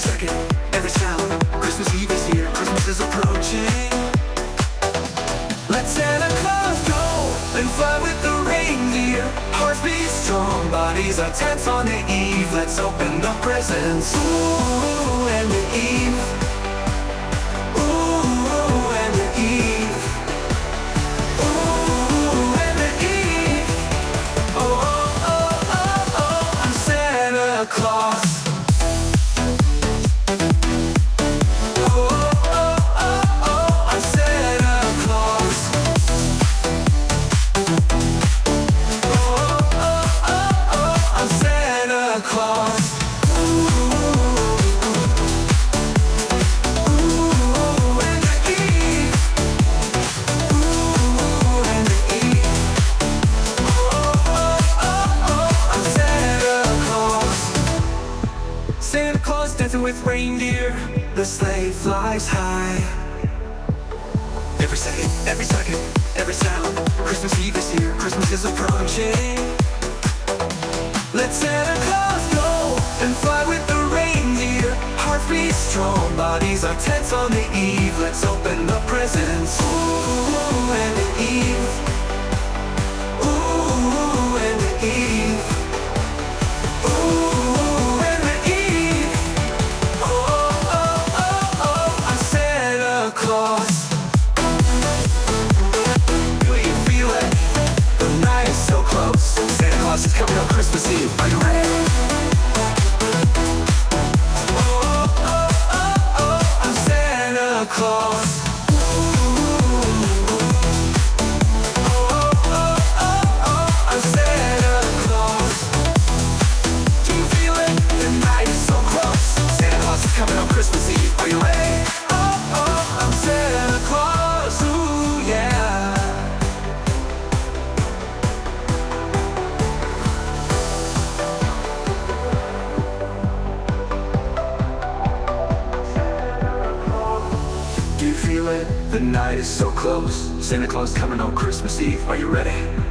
second, every sound. Christmas Eve is here, Christmas is approaching. Let Santa Claus go and fly with the reindeer. Hearts beat strong, bodies are tense on the eve. Let's open the presents. Ooh, and the eve. Ooh, and the eve. Ooh, and the eve. Oh, oh, oh, oh, oh, I'm Santa Claus. Santa Claus dancing with reindeer, the sleigh flies high. Every second, every sound. Christmas Eve is here, Christmas is approaching. Let Santa Claus go and fly with the reindeer. Hearts beat strong, bodies are tense on the eve. Let's open the presents. Ooh, and the eve. Ooh, and the eve. Ooh, and the eve. Oh, oh, oh, oh, I'm Santa Claus. Do you feel it? The night is so close. Santa Claus is coming on Christmas Eve. Are you ready? Oh, oh, oh, oh, I'm Santa Claus. Coming on Christmas Eve, are you ready? Oh, oh, I'm Santa Claus, ooh, yeah. Do you feel it? The night is so close. Santa Claus coming on Christmas Eve, are you ready?